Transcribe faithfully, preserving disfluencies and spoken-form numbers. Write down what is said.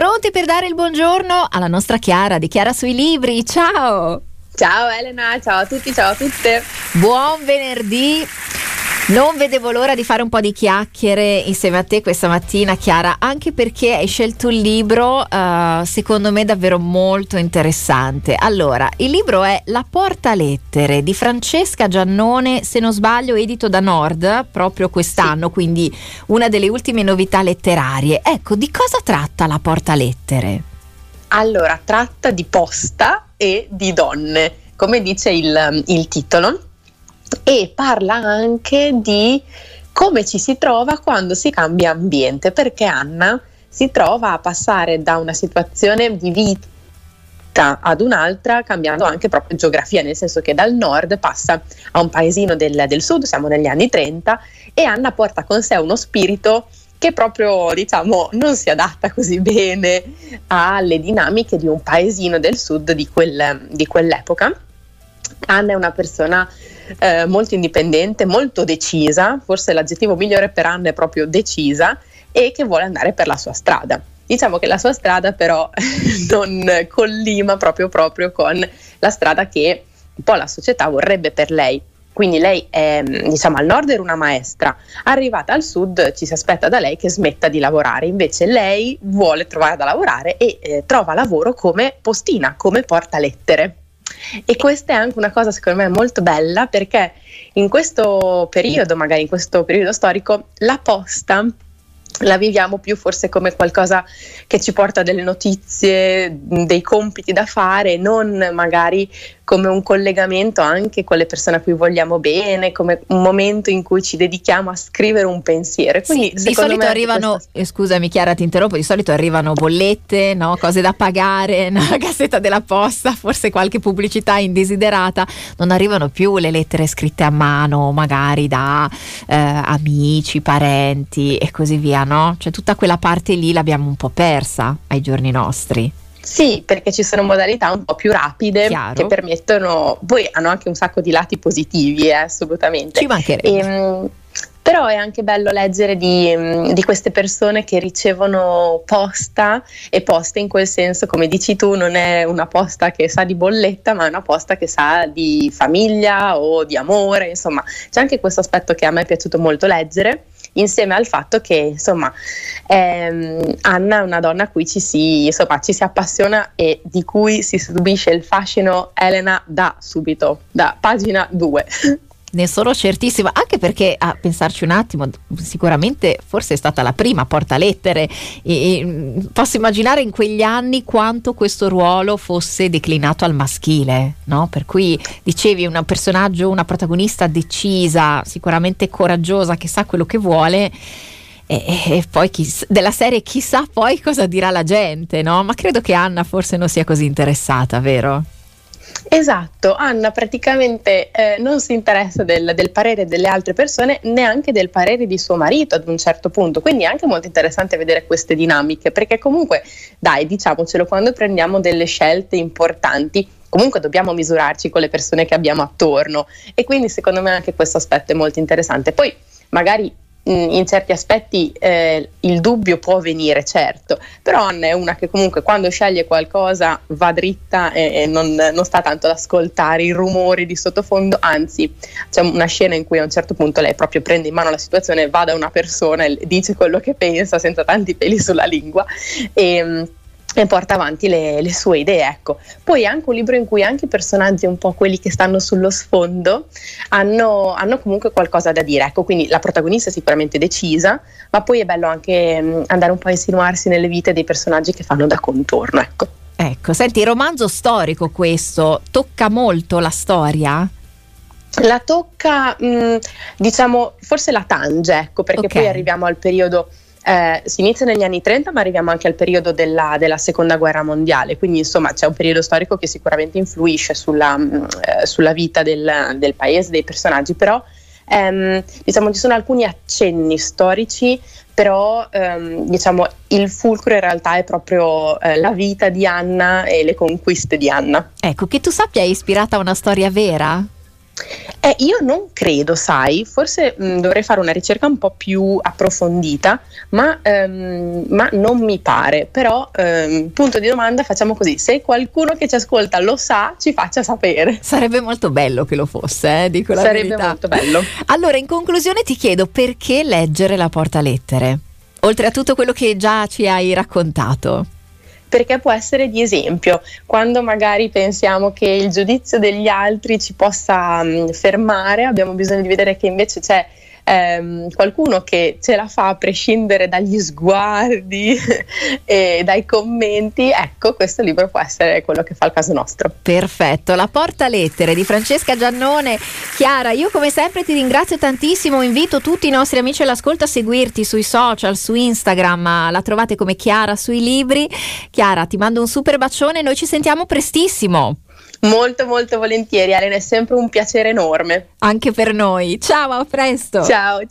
Pronti per dare il buongiorno alla nostra Chiara di Chiara sui libri. Ciao! Ciao Elena, ciao a tutti, ciao a tutte. Buon venerdì. Non vedevo l'ora di fare un po' di chiacchiere insieme a te questa mattina, Chiara, anche perché hai scelto un libro uh, secondo me davvero molto interessante. Allora, il libro è La Portalettere di Francesca Giannone, se non sbaglio edito da Nord proprio quest'anno, sì. Quindi una delle ultime novità letterarie. Ecco, di cosa tratta La Portalettere? Allora, tratta di posta e di donne, come dice il, il titolo. E parla anche di come ci si trova quando si cambia ambiente, perché Anna si trova a passare da una situazione di vita ad un'altra, cambiando anche proprio geografia, nel senso che dal nord passa a un paesino del, del sud, siamo negli anni trenta, e Anna porta con sé uno spirito che proprio, diciamo, non si adatta così bene alle dinamiche di un paesino del sud di, quel, di quell'epoca. Anna è una persona eh, molto indipendente, molto decisa, forse l'aggettivo migliore per Anna è proprio decisa, e che vuole andare per la sua strada. Diciamo che la sua strada però non collima proprio proprio con la strada che un po' la società vorrebbe per lei. Quindi lei è, diciamo, al nord era una maestra, arrivata al sud ci si aspetta da lei che smetta di lavorare, invece lei vuole trovare da lavorare e eh, trova lavoro come postina, come portalettere. E questa è anche una cosa secondo me molto bella, perché in questo periodo, magari in questo periodo storico, la posta la viviamo più forse come qualcosa che ci porta delle notizie, dei compiti da fare, non magari come un collegamento anche con le persone a cui vogliamo bene, come un momento in cui ci dedichiamo a scrivere un pensiero. Quindi, sì, di solito arrivano, questa... eh, scusami Chiara ti interrompo, di solito arrivano bollette, no? Cose da pagare, no? La cassetta della posta, forse qualche pubblicità indesiderata, non arrivano più le lettere scritte a mano magari da eh, amici, parenti e così via, no? Cioè tutta quella parte lì l'abbiamo un po' persa ai giorni nostri. Sì, perché ci sono modalità un po' più rapide, chiaro, che permettono, poi hanno anche un sacco di lati positivi, eh, assolutamente. Ci mancherebbe. E, però è anche bello leggere di, di queste persone che ricevono posta, e posta in quel senso, come dici tu, non è una posta che sa di bolletta, ma è una posta che sa di famiglia o di amore, insomma c'è anche questo aspetto che a me è piaciuto molto leggere, insieme al fatto che insomma ehm, Anna è una donna a cui ci si, insomma, ci si appassiona e di cui si subisce il fascino Elena da subito, da pagina due. Ne sono certissima, anche perché a pensarci un attimo, sicuramente forse è stata la prima portalettere e, e posso immaginare in quegli anni quanto questo ruolo fosse declinato al maschile, no? Per cui dicevi un personaggio, una protagonista decisa, sicuramente coraggiosa, che sa quello che vuole. E, e poi chi, della serie chissà poi cosa dirà la gente, no? Ma credo che Anna forse non sia così interessata, vero? Esatto, Anna praticamente eh, non si interessa del, del parere delle altre persone, neanche del parere di suo marito ad un certo punto, quindi è anche molto interessante vedere queste dinamiche, perché comunque dai, diciamocelo, quando prendiamo delle scelte importanti comunque dobbiamo misurarci con le persone che abbiamo attorno, e quindi secondo me anche questo aspetto è molto interessante. Poi magari in certi aspetti eh, il dubbio può venire, certo, però Anna è una che comunque quando sceglie qualcosa va dritta e, e non, non sta tanto ad ascoltare i rumori di sottofondo, anzi c'è una scena in cui a un certo punto lei proprio prende in mano la situazione, va da una persona e dice quello che pensa senza tanti peli sulla lingua e e porta avanti le, le sue idee, ecco. Poi è anche un libro in cui anche i personaggi, un po' quelli che stanno sullo sfondo, hanno, hanno comunque qualcosa da dire, ecco. Quindi la protagonista è sicuramente decisa, ma poi è bello anche mh, andare un po' a insinuarsi nelle vite dei personaggi che fanno da contorno, ecco. Ecco, senti, romanzo storico questo, tocca molto la storia? La tocca, mh, diciamo, forse la tange, ecco, perché okay. Poi arriviamo al periodo Eh, si inizia negli anni trenta, ma arriviamo anche al periodo della, della seconda guerra mondiale, quindi insomma c'è un periodo storico che sicuramente influisce sulla, eh, sulla vita del, del paese, dei personaggi, però ehm, diciamo ci sono alcuni accenni storici, però ehm, diciamo il fulcro in realtà è proprio eh, la vita di Anna e le conquiste di Anna. Ecco, che tu sappia è ispirata a una storia vera? Eh, io non credo, sai, forse mh, dovrei fare una ricerca un po' più approfondita, ma, ehm, ma non mi pare. Però, ehm, punto di domanda, facciamo così: se qualcuno che ci ascolta lo sa, ci faccia sapere. Sarebbe molto bello che lo fosse, eh, dico la Sarebbe verità. molto bello. Allora, in conclusione ti chiedo, perché leggere la portalettere? Oltre a tutto quello che già ci hai raccontato. Perché può essere di esempio, quando magari pensiamo che il giudizio degli altri ci possa mh, fermare, abbiamo bisogno di vedere che invece c'è ehm, qualcuno che ce la fa a prescindere dagli sguardi e dai commenti. Ecco, questo libro può essere quello che fa il caso nostro. Perfetto, La portalettere di Francesca Giannone. Chiara, io come sempre ti ringrazio tantissimo, invito tutti i nostri amici all'ascolto a seguirti sui social, su Instagram, la trovate come Chiara sui libri. Chiara, ti mando un super bacione, noi ci sentiamo prestissimo. Molto molto volentieri, Elena, è sempre un piacere enorme. Anche per noi. Ciao, a presto. Ciao.